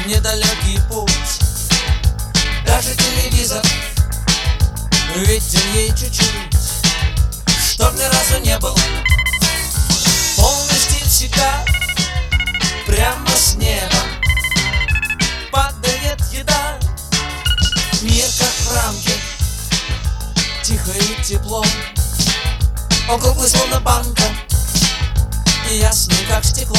недалекий путь. Даже телевизор виден ей чуть-чуть, чтоб ни разу не был полный стиль всегда. Прямо с неба падает еда. Мир как в рамке, тихо и тепло. Он круглый, словно банка, и ясный, как стекло.